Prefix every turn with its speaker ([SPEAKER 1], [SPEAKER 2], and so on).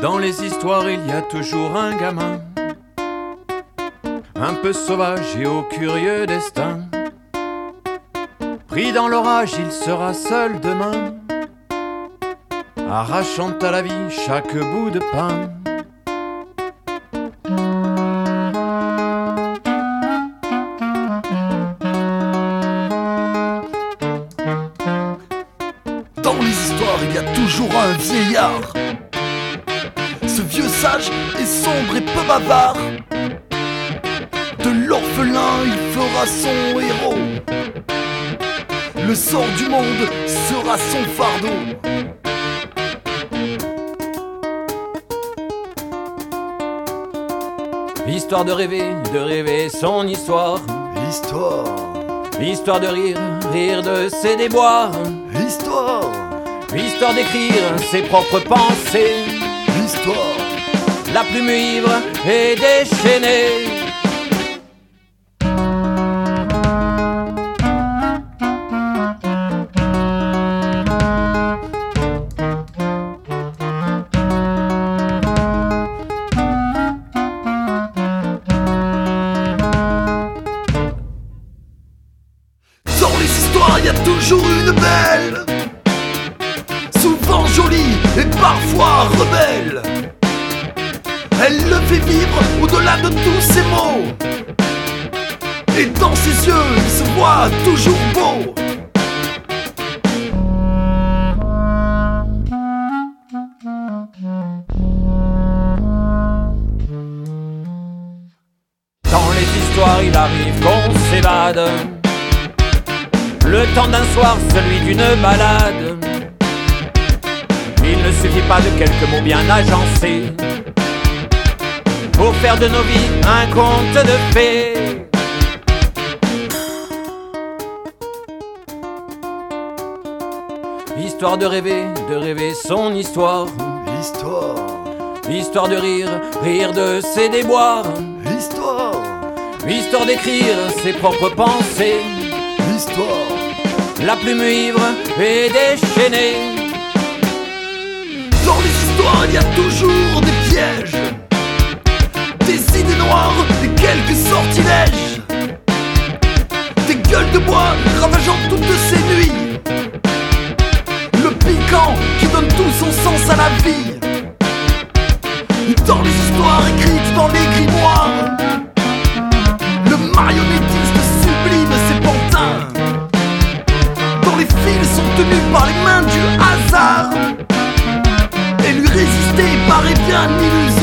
[SPEAKER 1] Dans les histoires, il y a toujours un gamin, un peu sauvage et au curieux destin. Pris dans l'orage, il sera seul demain, arrachant à la vie chaque bout de pain.
[SPEAKER 2] Dans les histoires, il y a toujours un vieillard. Ce vieux sage est sombre et peu bavard. De l'orphelin, il fera son héros. Le sort du monde sera son fardeau.
[SPEAKER 1] Histoire de rêver son histoire.
[SPEAKER 2] Histoire,
[SPEAKER 1] Histoire de rire de ses déboires.
[SPEAKER 2] histoire,
[SPEAKER 1] Histoire d'écrire ses propres pensées.
[SPEAKER 2] histoire.
[SPEAKER 1] La plume ivre et déchaînée.
[SPEAKER 2] Dans les histoires, il y a toujours une belle, souvent jolie et parfois rebelle. Elle le fait vivre au-delà de tous ses maux. Et dans ses yeux, il se voit toujours beau.
[SPEAKER 1] Dans les histoires, il arrive qu'on s'évade, le temps d'un soir, celui d'une balade. Il ne suffit pas de quelques mots bien agencés pour faire de nos vies un conte de fées. Histoire de rêver son histoire.
[SPEAKER 2] Histoire,
[SPEAKER 1] Histoire de rire de ses déboires.
[SPEAKER 2] histoire,
[SPEAKER 1] Histoire d'écrire ses propres pensées.
[SPEAKER 2] histoire.
[SPEAKER 1] La plume ivre et déchaînée.
[SPEAKER 2] Dans les histoires, il y a toujours des pièges, des idées noires et quelques sortilèges, des gueules de bois ravageant toutes ces nuits, le piquant qui donne tout son sens à la vie. Dans les histoires écrites dans les grimoires, le marionnettiste sublime ses pantins, dont les fils sont tenus par les mains du hasard. Et lui résister paraît bien illusoire.